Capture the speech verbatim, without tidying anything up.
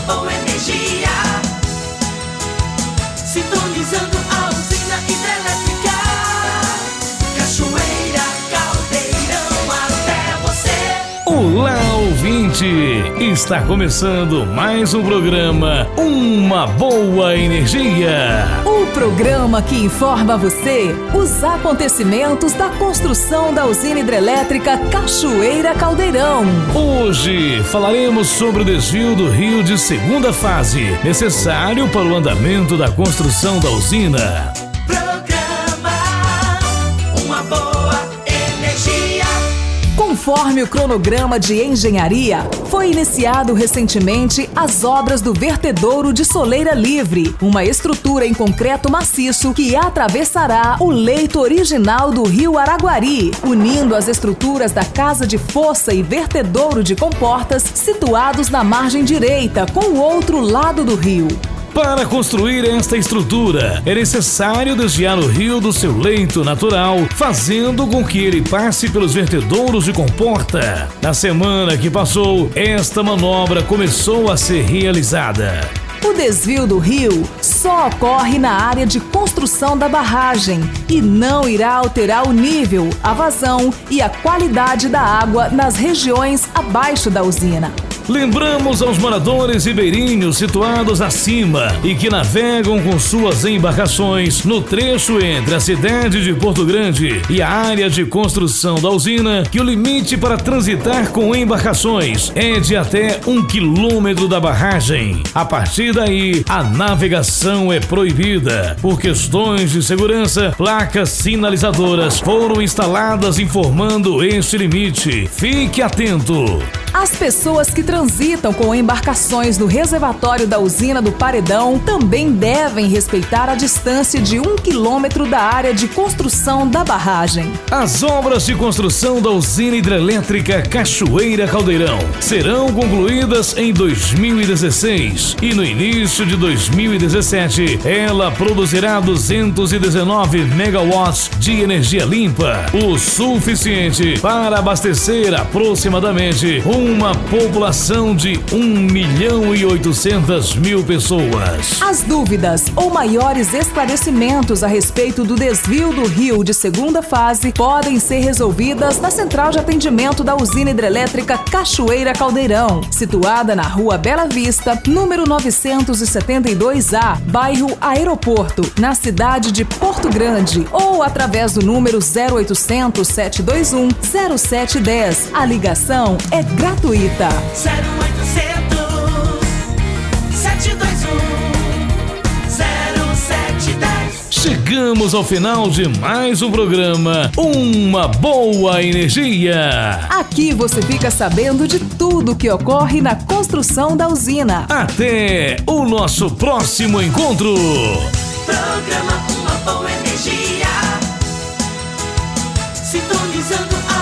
boa energia. Sintonizando a usina hidrelétrica Cachoeira, Caldeirão, até você. Olá, ouvinte! Está começando mais um programa Uma Boa Energia. O programa que informa você os acontecimentos da construção da usina hidrelétrica Cachoeira Caldeirão. Hoje falaremos sobre o desvio do rio de segunda fase, necessário para o andamento da construção da usina. Programa Uma Boa Energia. Conforme o cronograma de engenharia, foi iniciado recentemente as obras do vertedouro de Soleira Livre, uma estrutura em concreto maciço que atravessará o leito original do rio Araguari, unindo as estruturas da casa de fossa e vertedouro de comportas situados na margem direita com o outro lado do rio. Para construir esta estrutura, é necessário desviar o rio do seu leito natural, fazendo com que ele passe pelos vertedouros de comporta. Na semana que passou, esta manobra começou a ser realizada. O desvio do rio só ocorre na área de construção da barragem e não irá alterar o nível, a vazão e a qualidade da água nas regiões abaixo da usina. Lembramos aos moradores ribeirinhos situados acima e que navegam com suas embarcações no trecho entre a cidade de Porto Grande e a área de construção da usina que o limite para transitar com embarcações é de até um quilômetro da barragem. A partir daí, a navegação é proibida. Por questões de segurança, placas sinalizadoras foram instaladas informando este limite. Fique atento! As pessoas que transitam com embarcações no reservatório da usina do Paredão também devem respeitar a distância de um quilômetro da área de construção da barragem. As obras de construção da usina hidrelétrica Cachoeira Caldeirão serão concluídas em dois mil e dezesseis e no início de dois mil e dezessete ela produzirá duzentos e dezenove megawatts de energia limpa, o suficiente para abastecer aproximadamente uma população de um milhão e oitocentas mil pessoas. As dúvidas ou maiores esclarecimentos a respeito do desvio do rio de segunda fase podem ser resolvidas na central de atendimento da usina hidrelétrica Cachoeira Caldeirão, situada na Rua Bela Vista, número novecentos e setenta e dois A, bairro Aeroporto, na cidade de Porto Grande, ou através do número zero oitocentos, sete dois um, zero sete um zero. A ligação é gratuita. zero oitocentos, sete dois um, zero sete um zero. Chegamos ao final de mais um programa Uma Boa Energia. Aqui você fica sabendo de tudo que ocorre na construção da usina. Até o nosso próximo encontro. Programa Uma Boa Energia. Sintonizando a